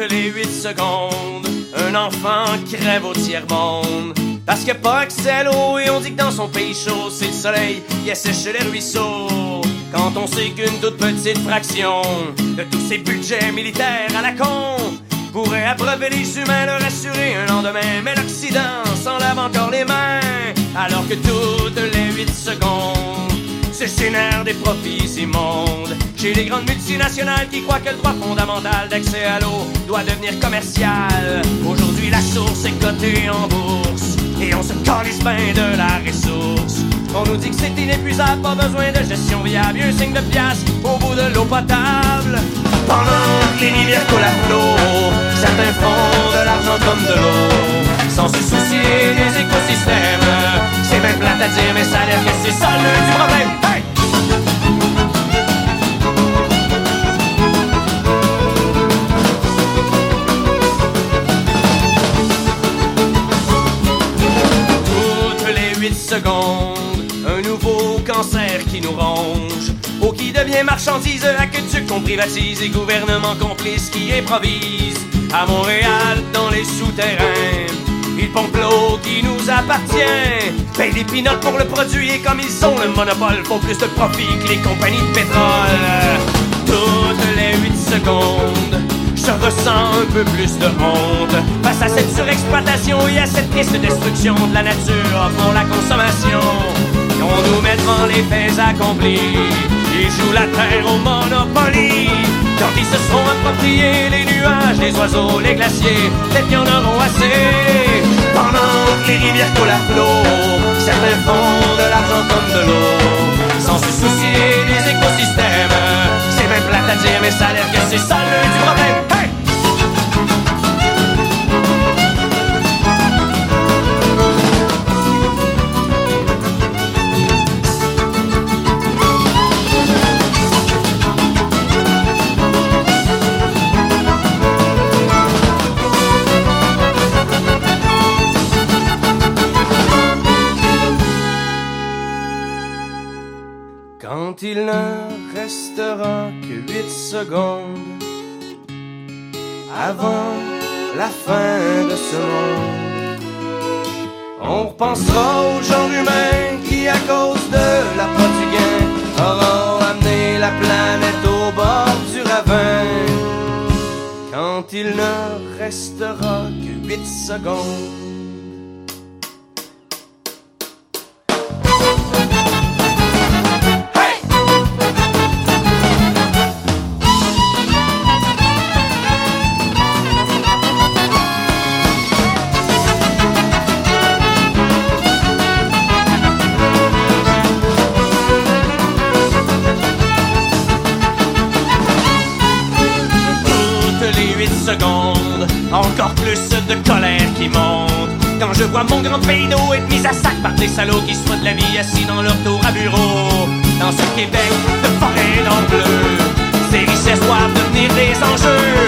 les 8 secondes, un enfant crève au tiers-monde. Parce qu'il n'y a pas accès à l'eau et on dit que dans son pays chaud, c'est le soleil qui assèche les ruisseaux. Quand on sait qu'une toute petite fraction de tous ces budgets militaires à la con pourrait abreuver les humains, leur assurer un lendemain. Mais l'Occident s'en lave encore les mains, alors que toutes les 8 secondes se génèrent des profits immondes chez les grandes multinationales qui croient que le droit fondamental d'accès à l'eau doit devenir commercial. Aujourd'hui la source est cotée en bourse et on se calisse bien de la ressource. On nous dit que c'est inépuisable, pas besoin de gestion viable, un signe de piastre au bout de l'eau potable. Pendant que les rivières coulent à flot, certains font de l'argent comme de l'eau, sans se soucier des écosystèmes. C'est même plate à dire, mais ça a l'air que c'est ça le du problème. Hey! Toutes les 8 secondes, un nouveau cancer qui nous ronge, eau qui devient marchandise, aqueduc qu'on privatise et gouvernement complice qui improvise. À Montréal, dans les souterrains, ils pompent l'eau qui nous appartient, payent des pinottes pour le produit et comme ils ont le monopole, font plus de profit que les compagnies de pétrole. Toutes les 8 secondes, je ressens un peu plus de honte face à cette surexploitation et à cette triste destruction de la nature pour la consommation. On nous met devant les faits accomplis, ils jouent la terre au Monopoly. Quand ils se seront appropriés les nuages, les oiseaux, les glaciers, peut-être qu'ils en auront assez. Pendant que les rivières coulent à flot, certains font de l'argent comme de l'eau, sans se soucier des écosystèmes. C'est même plate à dire, mais ça a l'air que c'est ça le du problème. Hey! Quand il ne restera que 8 secondes avant la fin de ce monde, on repensera au genre humain qui, à cause de l'appât du gain, aura amené la planète au bord du ravin. Quand il ne restera que 8 secondes. Encore plus de colère qui monte quand je vois mon grand pays d'eau être mis à sac par des salauds qui se foutent de la vie assis dans leur tour à bureau. Dans ce Québec de forêt d'or bleu, ces richesses doivent devenir des enjeux.